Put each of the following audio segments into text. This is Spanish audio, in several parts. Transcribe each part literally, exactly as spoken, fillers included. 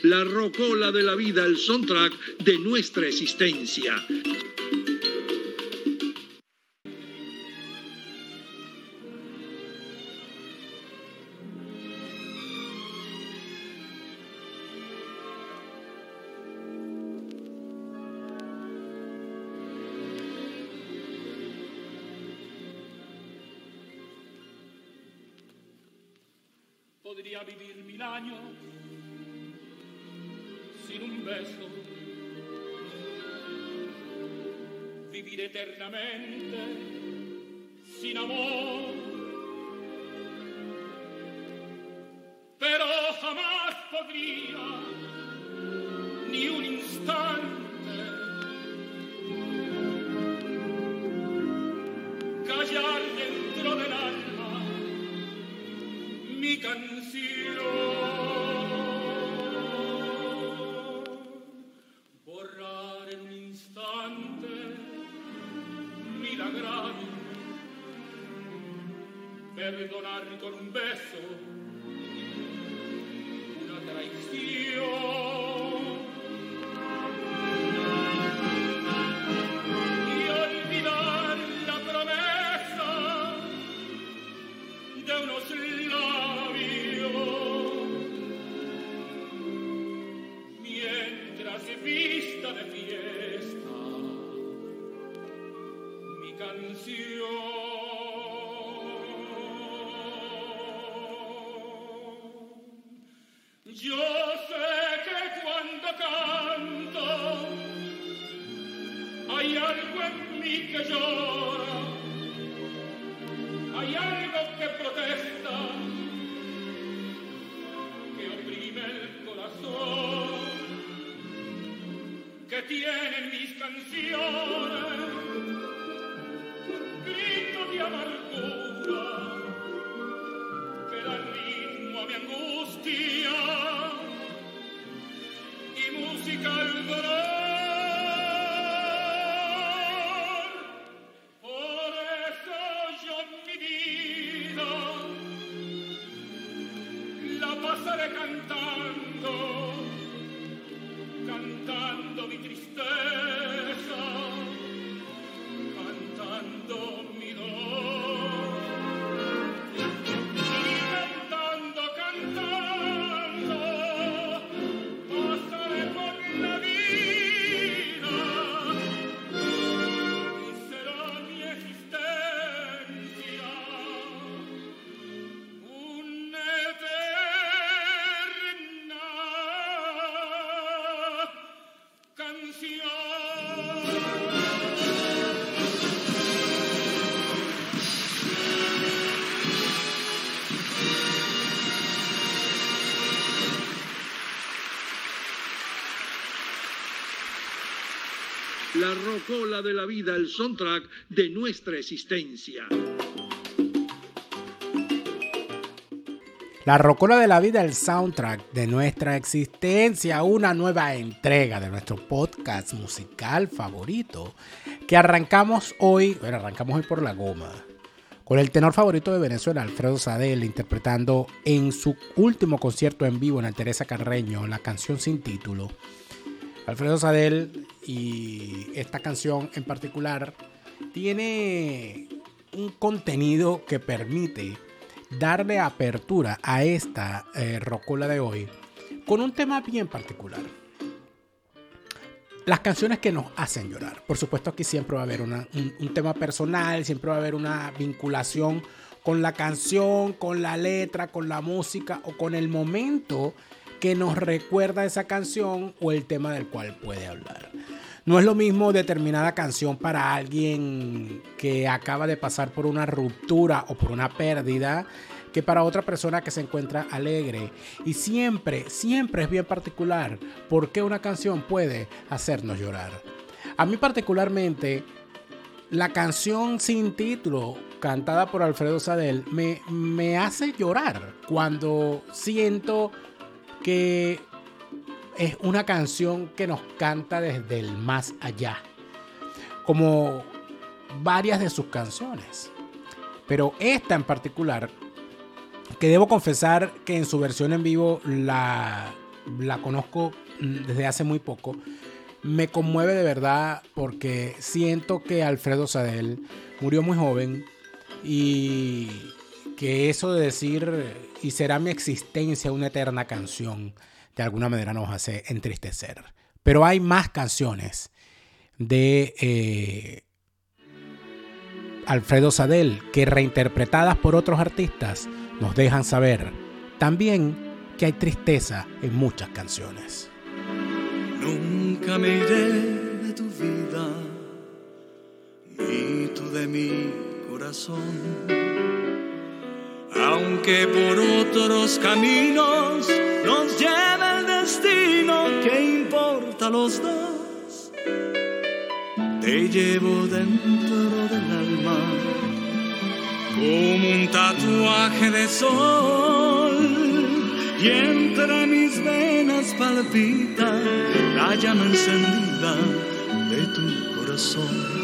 La rocola de la vida, el soundtrack de nuestra existencia. Podría vivir mil años sin un beso, vivir eternamente sin amor, pero jamás podría ni un instante callar dentro del alma mi canción, borrar en un instante mil agravios, perdonar con un beso una traición. Y olvidar la promesa de unos vista de fiesta mi canción. Yo sé que cuando canto hay algo en mí que llora, hay algo que protesta, que oprime el corazón, que tienen mis canciones grito de amargura, que da ritmo a mi angustia y música al dolor. Por eso yo mi vida la pasaré cantando, cantando mi tristeza, cantando mi dolor, y cantando, cantando, pasaré por la vida, y será mi existencia una eterna canción. La rocola de la vida, el soundtrack de nuestra existencia. La rocola de la vida, el soundtrack de nuestra existencia, una nueva entrega de nuestro podcast musical favorito que arrancamos hoy, bueno, arrancamos hoy por la goma, con el tenor favorito de Venezuela, Alfredo Sadel, interpretando en su último concierto en vivo en el Teresa Carreño la canción sin título. Alfredo Sadel, y esta canción en particular tiene un contenido que permite darle apertura a esta eh, rocola de hoy con un tema bien particular. Las canciones que nos hacen llorar. Por supuesto, aquí siempre va a haber una, un, un tema personal, siempre va a haber una vinculación con la canción, con la letra, con la música o con el momento que nos recuerda esa canción o el tema del cual puede hablar. No es lo mismo determinada canción para alguien que acaba de pasar por una ruptura o por una pérdida que para otra persona que se encuentra alegre. Y siempre, siempre es bien particular por qué una canción puede hacernos llorar. A mí particularmente, la canción sin título cantada por Alfredo Sadel me, me hace llorar cuando siento que es una canción que nos canta desde el más allá, como varias de sus canciones. Pero esta en particular, que debo confesar que en su versión en vivo la, la conozco desde hace muy poco, me conmueve de verdad porque siento que Alfredo Sadel murió muy joven y que eso de decir y será mi existencia una eterna canción de alguna manera nos hace entristecer. Pero hay más canciones de eh, Alfredo Sadel que reinterpretadas por otros artistas nos dejan saber también que hay tristeza en muchas canciones. Nunca me iré de tu vida, ni tú de mi corazón. Aunque por otros caminos nos lleve el destino, ¿qué importa los dos? Te llevo dentro del alma como un tatuaje de sol, y entre mis venas palpita la llama encendida de tu corazón.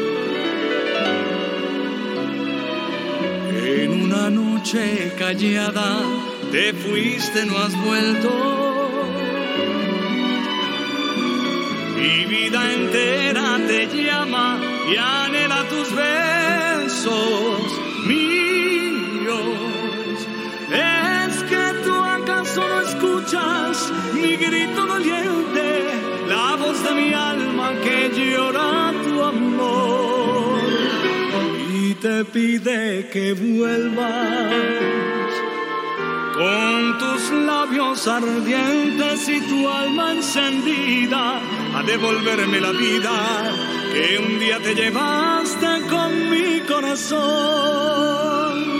En una noche callada te fuiste, no has vuelto. Mi vida entera te llama y anhela tus besos míos. Es que tú acaso no escuchas mi grito doliente, la voz de mi alma que llora tu amor y te pide que vuelvas con tus labios ardientes y tu alma encendida a devolverme la vida que un día te llevaste con mi corazón.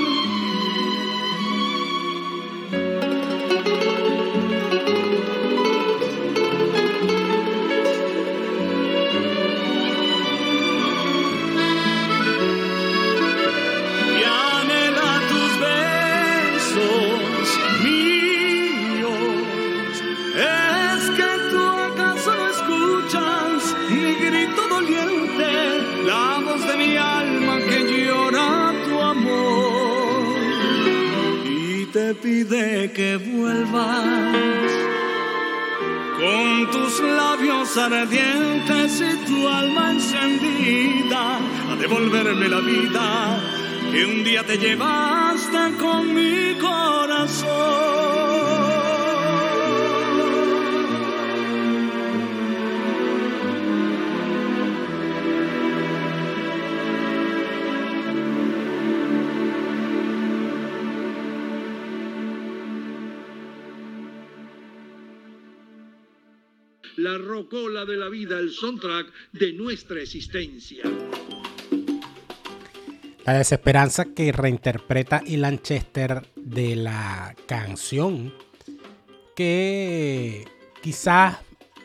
Te pide que vuelvas con tus labios ardientes y tu alma encendida a devolverme la vida que un día te llevaste con mi corazón. La rocola de la vida, el soundtrack de nuestra existencia. La desesperanza que reinterpreta Ilan Chester de la canción que quizás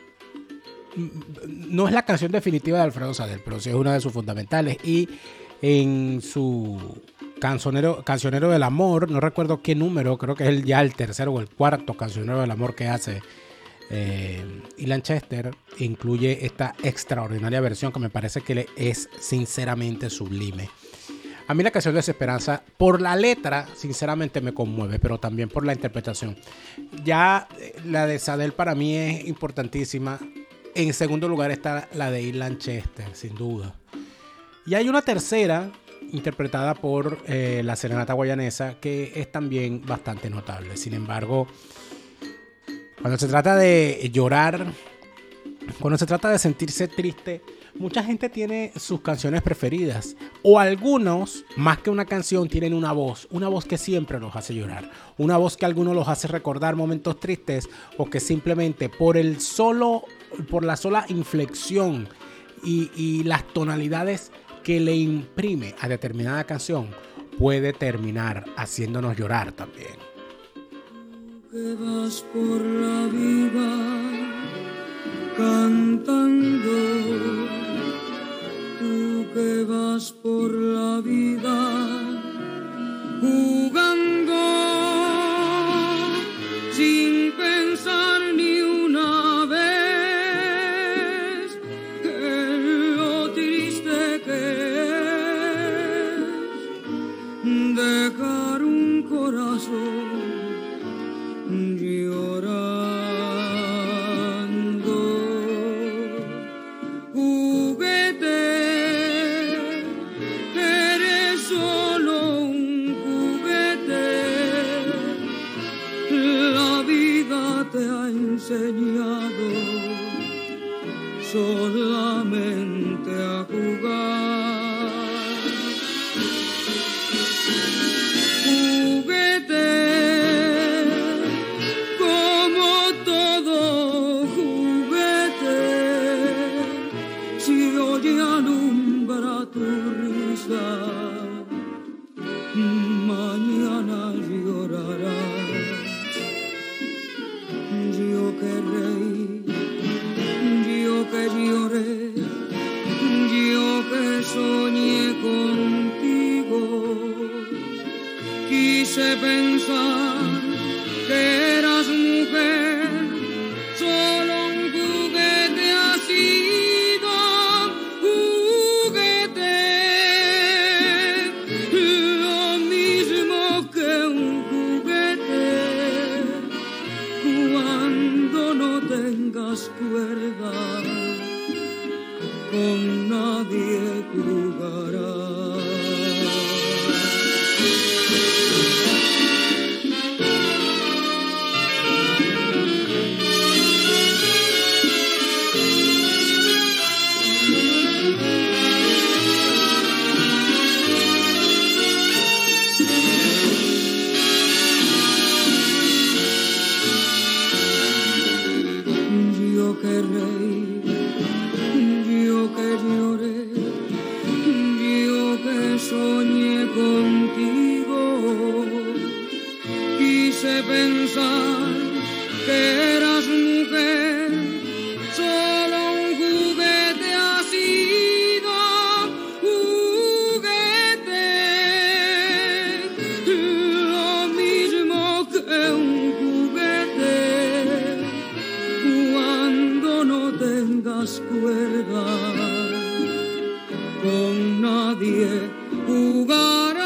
no es la canción definitiva de Alfredo Sadel, pero sí es una de sus fundamentales. Y en su cancionero, cancionero del amor, no recuerdo qué número, creo que es el, ya el tercero o el cuarto cancionero del amor que hace Eh, Ilan Chester, incluye esta extraordinaria versión que me parece que es sinceramente sublime. A mí la canción Desesperanza, por la letra, sinceramente me conmueve, pero también por la interpretación. Ya la de Sadel para mí es importantísima. En segundo lugar está la de Ilan Chester, sin duda. Y hay una tercera, interpretada por eh, la Serenata Guayanesa, que es también bastante notable. Sin embargo, cuando se trata de llorar, cuando se trata de sentirse triste, mucha gente tiene sus canciones preferidas. O algunos, más que una canción, tienen una voz. Una voz que siempre los hace llorar. Una voz que a algunos los hace recordar momentos tristes. O que simplemente por el solo, por la sola inflexión y, y las tonalidades que le imprime a determinada canción, puede terminar haciéndonos llorar también. Que vas por la vida cantando, tú que vas por la vida jugando, sin pensar ni una vez en lo triste que es dejar un corazón llorar. te ha enseñado solamente a jugar. Juguete, como todo juguete, si hoy alumbra tu risa, mañana llorarás. Yo que reí, yo que lloré, yo que soñé contigo, quise pensar que eras mujer, solo un juguete ha sido, juguete, lo mismo que un juguete, cuando no tengas cuerda, con nadie jugarás. Yo que reí, yo que lloré, yo que soñé contigo, quise pensar que eras mujer, solo un juguete ha sido, juguete, lo mismo que un juguete, cuando no tengas cuerda, con nadie jugarás.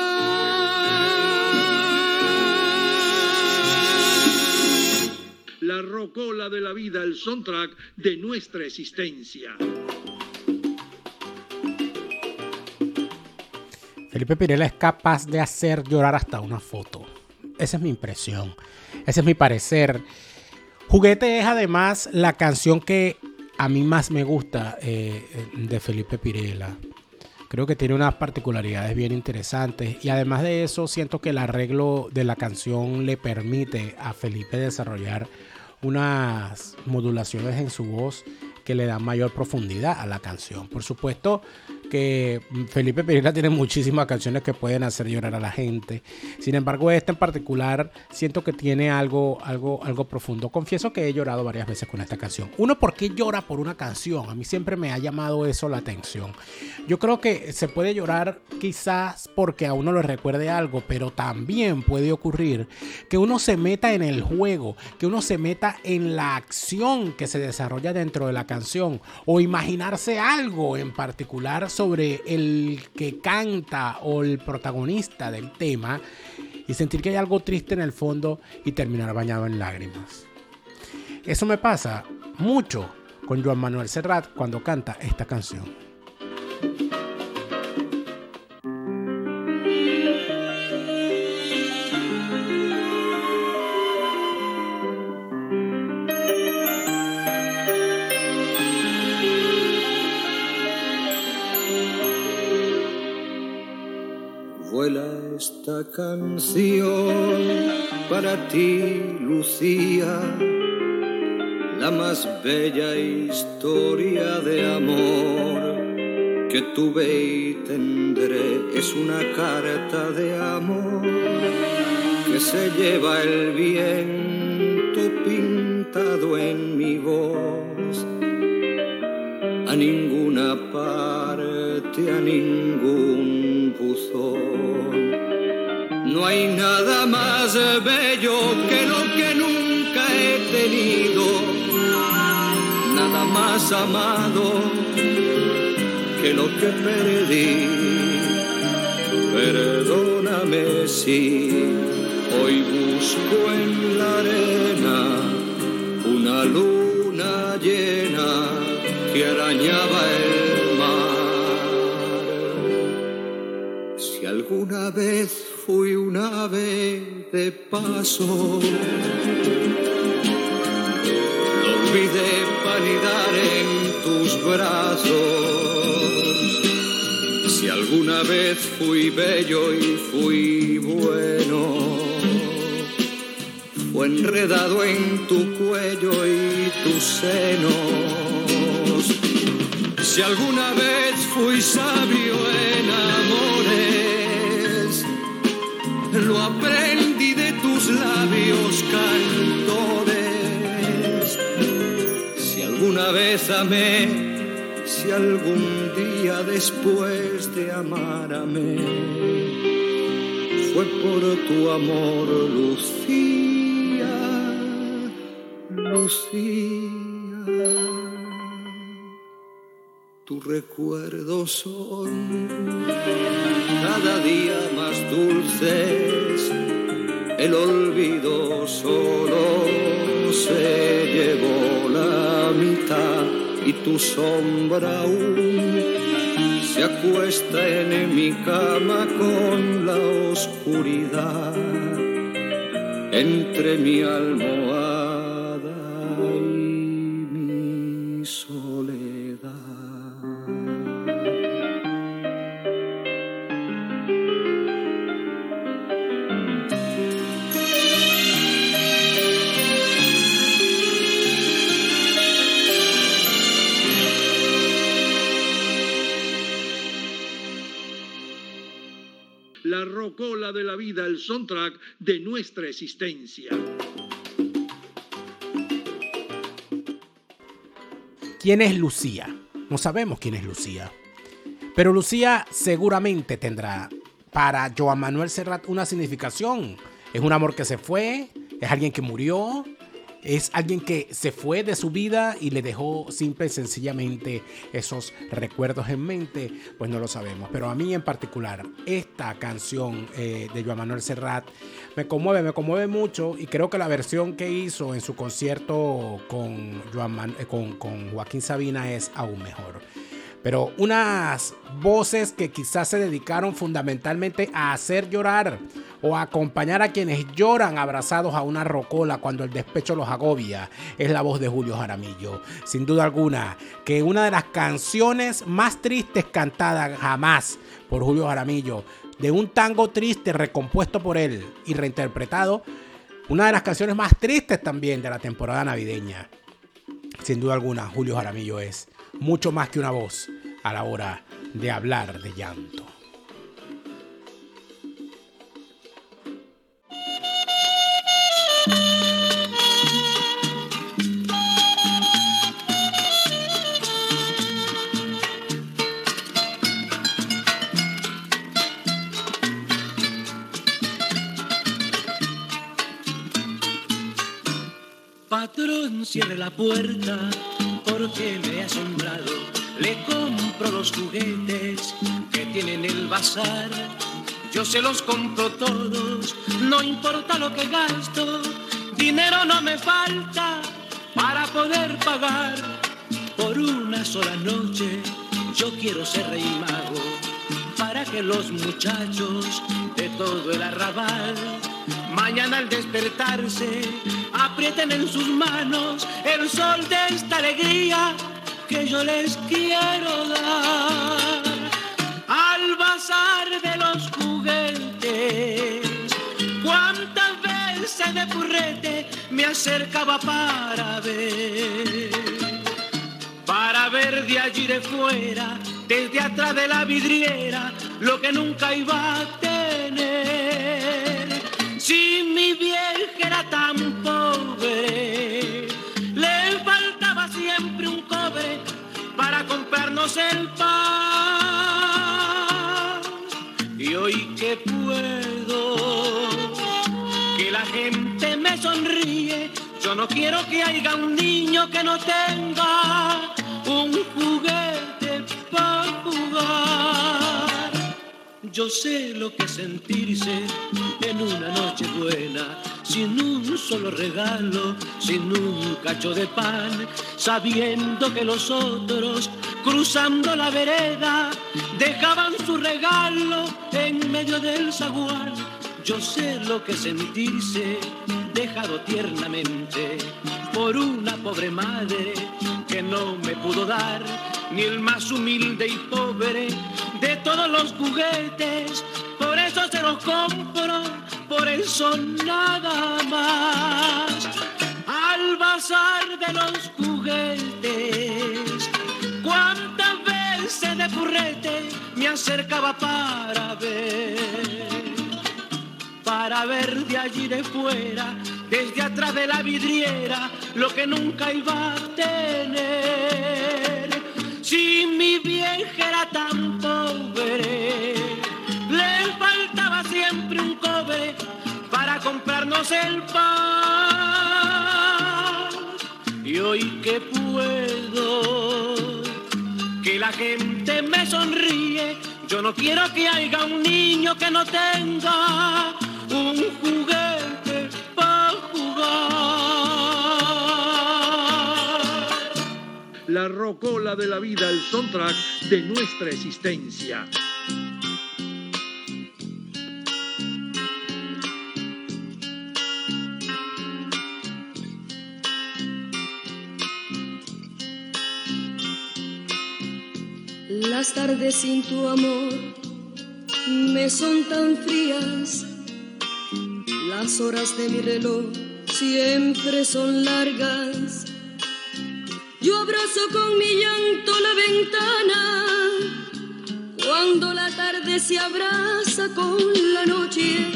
La rocola de la vida, el soundtrack de nuestra existencia. Felipe Pirela es capaz de hacer llorar hasta una foto. Esa es mi impresión. Ese es mi parecer. Juguete es además la canción que a mí más me gusta eh, de Felipe Pirela. Creo que tiene unas particularidades bien interesantes y además de eso siento que el arreglo de la canción le permite a Felipe desarrollar unas modulaciones en su voz que le dan mayor profundidad a la canción. Por supuesto que Felipe Pirela tiene muchísimas canciones que pueden hacer llorar a la gente. Sin embargo, esta en particular siento que tiene algo, algo, algo profundo. Confieso que he llorado varias veces con esta canción. Uno, ¿por qué llora por una canción? A mí siempre me ha llamado eso la atención. Yo creo que se puede llorar quizás porque a uno le recuerde algo, pero también puede ocurrir que uno se meta en el juego, que uno se meta en la acción que se desarrolla dentro de la canción o imaginarse algo en particular sobre el que canta o el protagonista del tema y sentir que hay algo triste en el fondo y terminar bañado en lágrimas. Eso me pasa mucho con Joan Manuel Serrat cuando canta esta canción. Vuela esta canción para ti, Lucía, la más bella historia de amor que tuve y tendré. Es una carta de amor que se lleva el viento pintado en mi voz. A ninguna parte, a ningún buzón. No hay nada más bello que lo que nunca he tenido, nada más amado que lo que perdí. Perdóname si hoy busco en la arena una luna llena que arañaba el mar. Si alguna vez fui un ave de paso brazos. Si alguna vez fui bello y fui bueno, fue enredado en tu cuello y tus senos. Si alguna vez fui sabio en amores, lo aprendí de tus labios cantores. Si alguna vez amé, si algún día después de amar amé, fue por tu amor, Lucía, Lucía. Tus recuerdos son cada día más dulces, el olvido solo se llevó la mitad y tu sombra aún se acuesta en mi cama con la oscuridad entre mi almohada y mi soledad. La rocola de la vida, el soundtrack de nuestra existencia. ¿Quién es Lucía? No sabemos quién es Lucía. Pero Lucía seguramente tendrá para Joan Manuel Serrat una significación. Es un amor que se fue, es alguien que murió, es alguien que se fue de su vida y le dejó simple y sencillamente esos recuerdos en mente. Pues no lo sabemos. Pero a mí en particular, esta canción eh, de Joan Manuel Serrat me conmueve, me conmueve mucho. Y creo que la versión que hizo en su concierto con, Joan Man- eh, con, con Joaquín Sabina es aún mejor. Pero unas voces que quizás se dedicaron fundamentalmente a hacer llorar o a acompañar a quienes lloran abrazados a una rocola cuando el despecho los agobia, es la voz de Julio Jaramillo. Sin duda alguna, que una de las canciones más tristes cantadas jamás por Julio Jaramillo, de un tango triste recompuesto por él y reinterpretado, una de las canciones más tristes también de la temporada navideña. Sin duda alguna, Julio Jaramillo es mucho más que una voz a la hora de hablar de llanto. Patrón, cierre la puerta porque me he asombrado. Le compro los juguetes que tiene en el bazar. Yo se los compro todos, no importa lo que gasto. Dinero no me falta para poder pagar. Por una sola noche yo quiero ser rey mago, para que los muchachos de todo el arrabal mañana al despertarse aprieten en sus manos el sol de esta alegría que yo les quiero dar. Al bazar de los juguetes, cuántas veces de purrete me acercaba para ver, para ver de allí de fuera, desde atrás de la vidriera, lo que nunca iba a tener. Si mi vieja era tan pobre, le faltaba siempre un cobre para comprarnos el pan. Y hoy que puedo, que la gente me sonríe, yo no quiero que haya un niño que no tenga un juguete para jugar. Yo sé lo que es sentirse en una noche buena, sin un solo regalo, sin un cacho de pan, sabiendo que los otros, cruzando la vereda, dejaban su regalo en medio del zaguán. Yo sé lo que es sentirse dejado tiernamente por una pobre madre que no me pudo dar ni el más humilde y pobre de todos los juguetes. Por eso se los compro, por eso nada más. Al bazar de los juguetes, cuántas veces de purrete me acercaba para ver, para ver de allí de fuera, desde atrás de la vidriera, lo que nunca iba a tener. Si mi vieja era tan pobre, le faltaba siempre un cobre para comprarnos el pan. Y hoy que puedo, que la gente me sonríe, yo no quiero que haya un niño que no tenga un juguete para jugar. La rocola de la vida, el soundtrack de nuestra existencia. Las tardes sin tu amor me son tan frías, las horas de mi reloj siempre son largas. Yo abrazo con mi llanto la ventana cuando la tarde se abraza con la noche,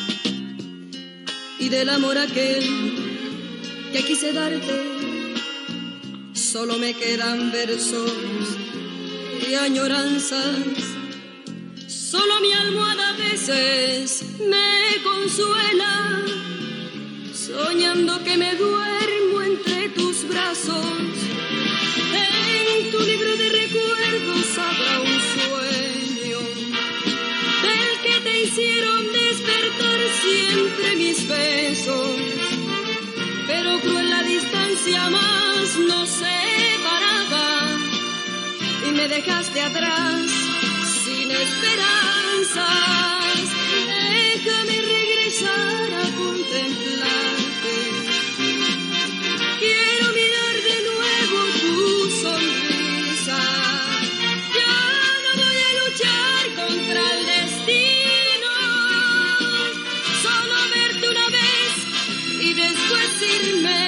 y del amor aquel que quise darte solo me quedan versos y añoranzas. Solo mi almohada a veces me consuela, soñando que me duermo entre tus brazos. En tu libro de recuerdos habrá un sueño del que te hicieron despertar siempre mis besos, pero cruel la distancia más nos separaba y me dejaste atrás sin esperanzas. Déjame regresar a contemplarte, quiero mirar de nuevo tu sonrisa. Ya no voy a luchar contra el destino, solo verte una vez y después irme.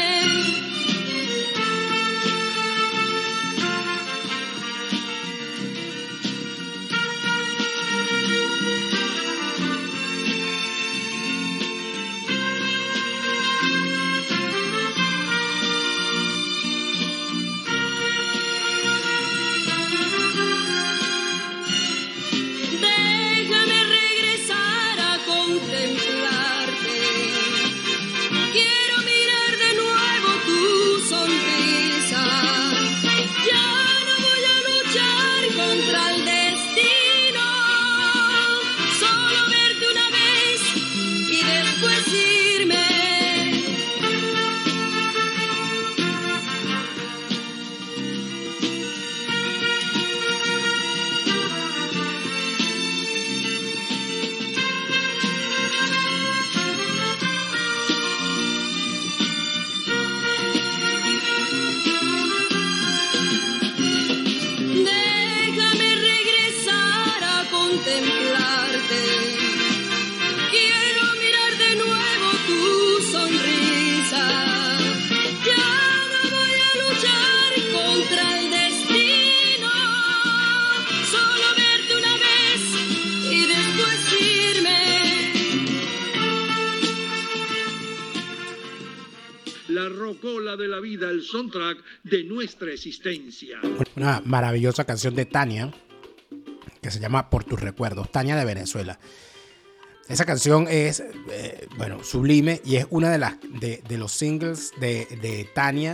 La rocola de la vida, el soundtrack de nuestra existencia. Una maravillosa canción de Tania que se llama Por tus recuerdos, Tania de Venezuela. Esa canción es, eh, bueno, sublime y es una de las de, de los singles de, de Tania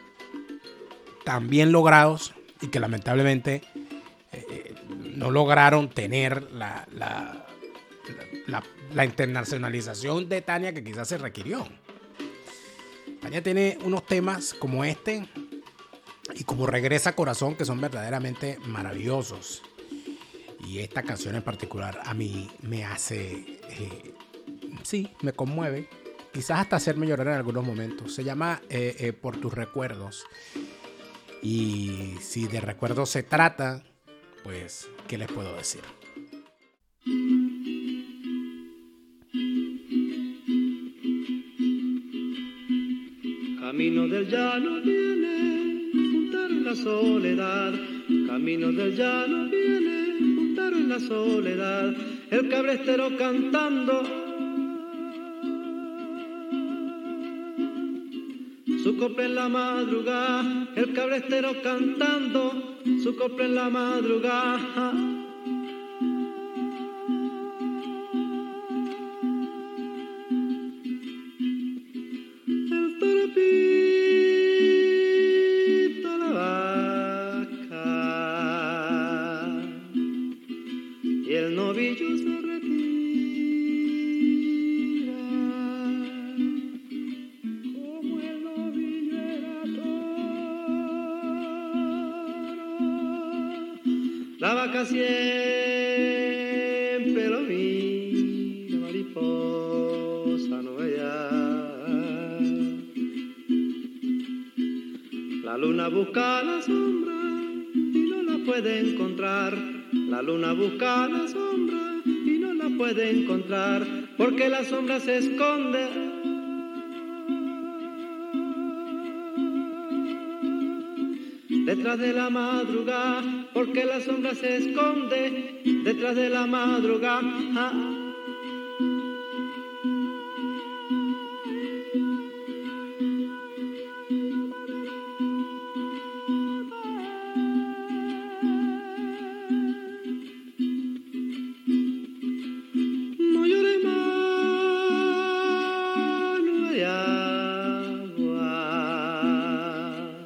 tan bien logrados y que lamentablemente eh, no lograron tener la, la, la, la, la internacionalización de Tania que quizás se requirió. Tania tiene unos temas como este y como Regresa Corazón que son verdaderamente maravillosos. Y esta canción en particular a mí me hace, eh, sí, me conmueve. Quizás hasta hacerme llorar en algunos momentos. Se llama eh, eh, Por tus recuerdos. Y si de recuerdo se trata, pues, ¿qué les puedo decir? Camino del llano viene, juntar en la soledad. Camino del llano viene, juntar en la soledad. El cabrestero cantando su copla en la madrugada. El cabrestero cantando su copla en la madrugada. La vaca siempre lo mira, mariposa no vea. La luna busca la sombra y no la puede encontrar. La luna busca la sombra y no la puede encontrar, porque la sombra se esconde detrás de la madrugada, porque la sombra se esconde detrás de la madrugada. No llores más, no hay agua.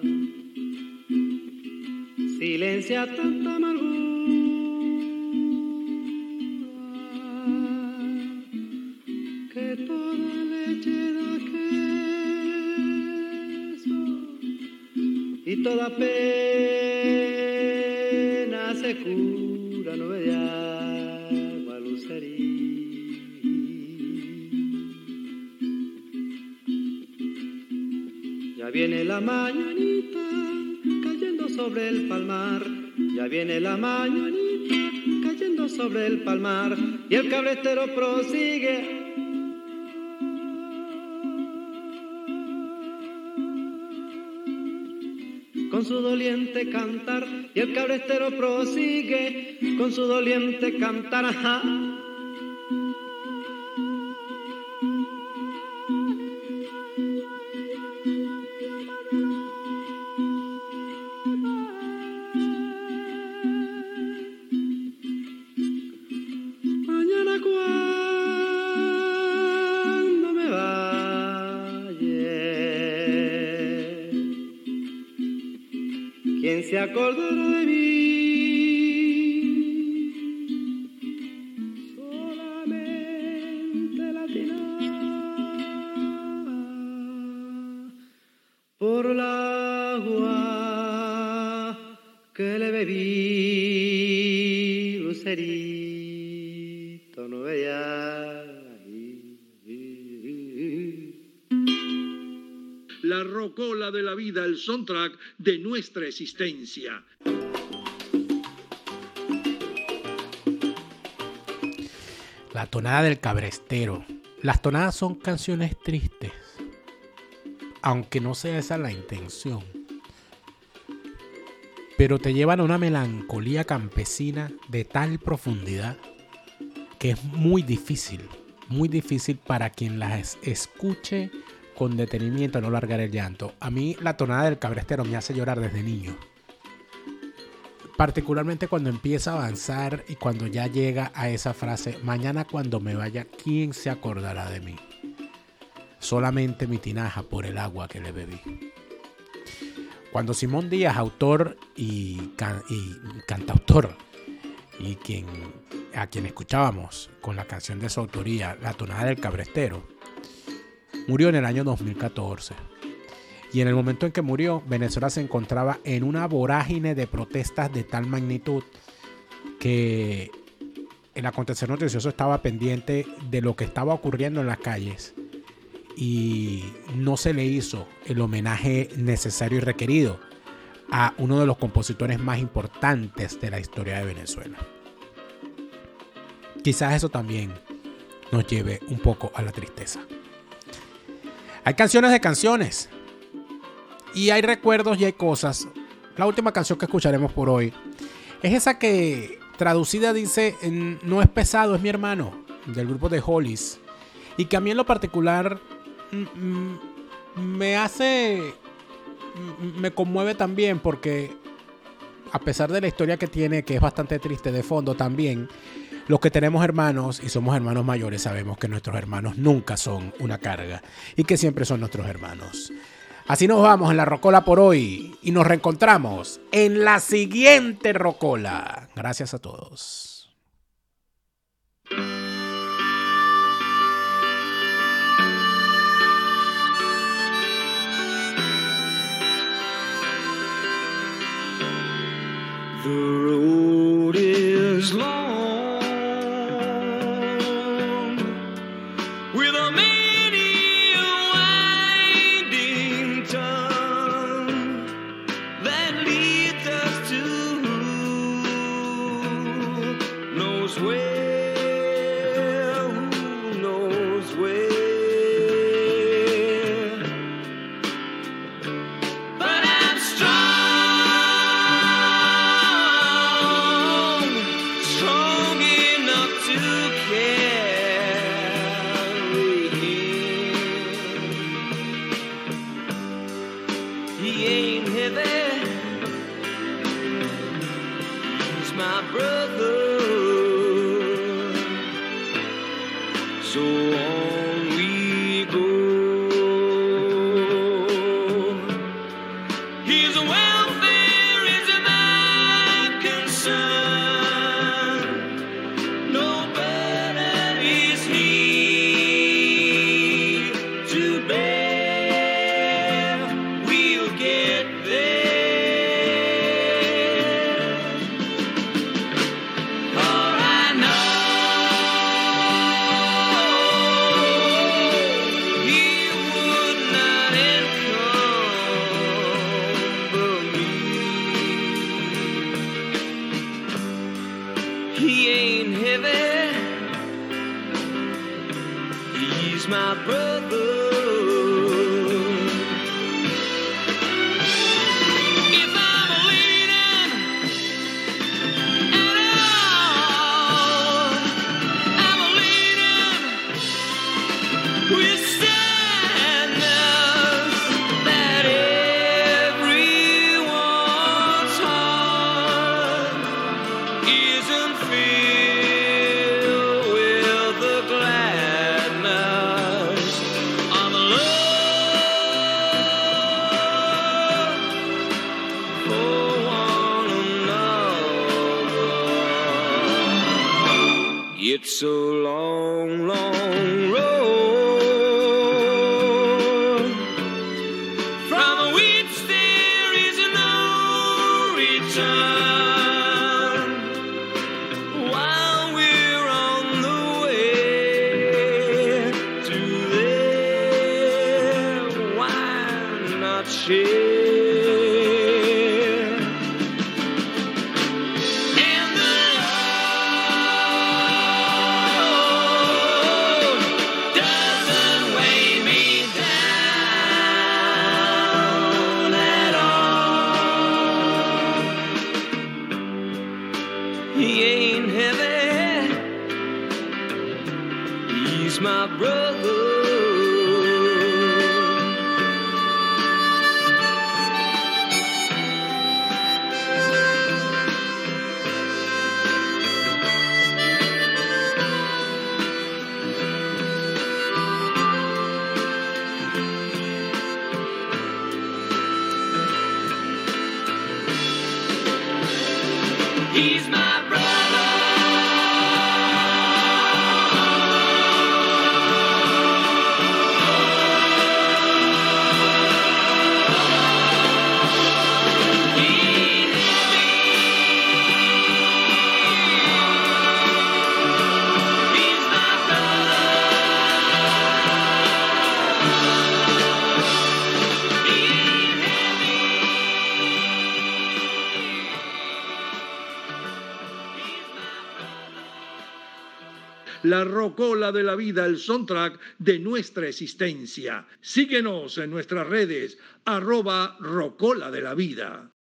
Silencia tanta amargura que toda leche da queso y toda pena se cura. No ve de agua, lucerí. Ya viene la mañanita cayendo sobre el palmar, ya viene la mañanita cayendo sobre el palmar, y el cabrestero prosigue con su doliente cantar, y el cabrestero prosigue con su doliente cantar. Ajá. Mañana cuando me vaya, ¿quién se acordará de mí? Solamente la tina por la agua que le bebí, lucerito no veía. La rocola de la vida, el soundtrack de nuestra existencia. La tonada del cabrestero. Las tonadas son canciones tristes, aunque no sea esa la intención, pero te llevan a una melancolía campesina de tal profundidad que es muy difícil, muy difícil para quien las escuche con detenimiento no largar el llanto. A mí la tonada del cabrestero me hace llorar desde niño, particularmente cuando empieza a avanzar y cuando ya llega a esa frase: mañana cuando me vaya, ¿quién se acordará de mí? Solamente mi tinaja por el agua que le bebí. Cuando Simón Díaz, autor y, can- y cantautor, y quien, a quien escuchábamos con la canción de su autoría, La tonada del cabrestero, murió en el año dos mil catorce. Y en el momento en que murió, Venezuela se encontraba en una vorágine de protestas de tal magnitud que el acontecer noticioso estaba pendiente de lo que estaba ocurriendo en las calles y no se le hizo el homenaje necesario y requerido. a uno de los compositores más importantes de la historia de Venezuela. Quizás eso también nos lleve un poco a la tristeza. Hay canciones de canciones y hay recuerdos y hay cosas. La última canción que escucharemos por hoy es esa que traducida dice no es pesado, es mi hermano, del grupo de Hollies, y que a mí en lo particular me hace, me conmueve también porque a pesar de la historia que tiene, que es bastante triste de fondo también, los que tenemos hermanos y somos hermanos mayores sabemos que nuestros hermanos nunca son una carga y que siempre son nuestros hermanos. Así nos vamos en la Rocola por hoy y nos reencontramos en la siguiente Rocola. Gracias a todos. The road is long. It's a long, long road. From which there is no return. While we're on the way to there, why not share? My brother, he's my brother. la rocola de la vida, el soundtrack de nuestra existencia. Síguenos en nuestras redes, arroba rocola de la vida.